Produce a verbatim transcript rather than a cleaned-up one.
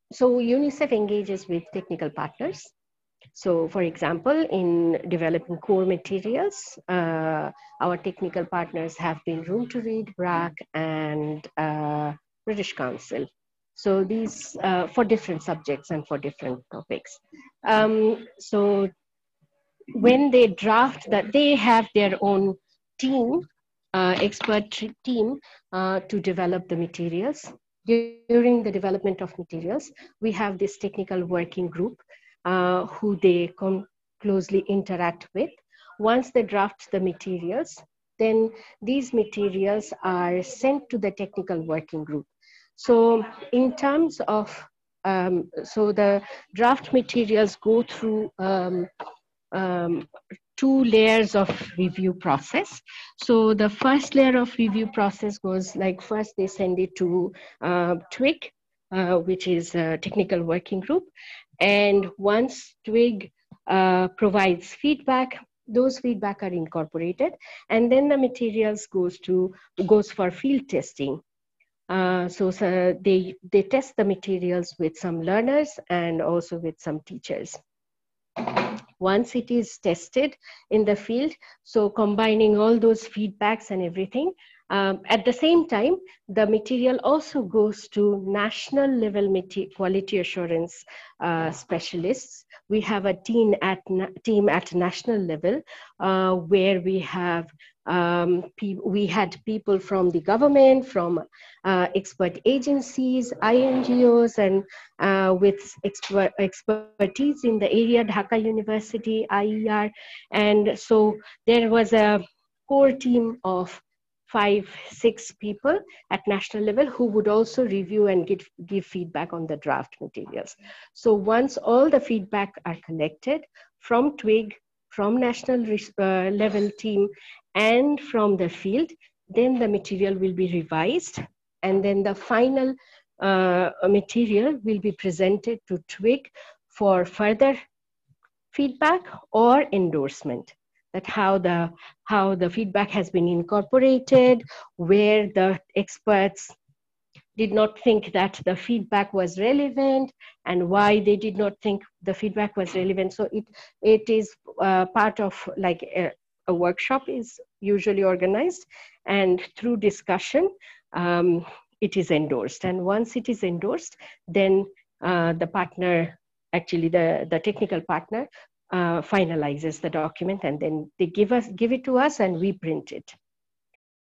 so UNICEF engages with technical partners. So for example, in developing core materials, uh, our technical partners have been Room to Read, R A C, and uh, British Council. So these uh, for different subjects and for different topics. Um, so when they draft that, they have their own team, uh, expert team uh, to develop the materials. During the development of materials, we have this technical working group uh, who they closely interact with. Once they draft the materials, then these materials are sent to the technical working group. So in terms of, um, so the draft materials go through um, um, two layers of review process. So the first layer of review process goes like, first they send it to uh, TWIG, uh, which is a technical working group. And once TWIG uh, provides feedback, those feedback are incorporated, and then the materials goes to goes for field testing. Uh, so, so they they test the materials with some learners and also with some teachers. Once it is tested in the field, so combining all those feedbacks and everything, um, at the same time, the material also goes to national level quality assurance uh, specialists. We have a team at, team at national level uh, where we have Um, we had people from the government, from uh, expert agencies, I N G Os, and uh, with expert, expertise in the area, Dhaka University, I E R. And so there was a core team of five, six people at national level who would also review and give, give feedback on the draft materials. So once all the feedback are collected from TWIG, from national uh, level team, and from the field, then the material will be revised, and then the final uh, material will be presented to TWIG for further feedback or endorsement, that how the, how the feedback has been incorporated, where the experts did not think that the feedback was relevant and why they did not think the feedback was relevant. So it, it is uh, part of like a, a workshop is usually organized, and through discussion, um, it is endorsed. And once it is endorsed, then uh, the partner, actually the, the technical partner uh, finalizes the document, and then they give us, give it to us and we print it.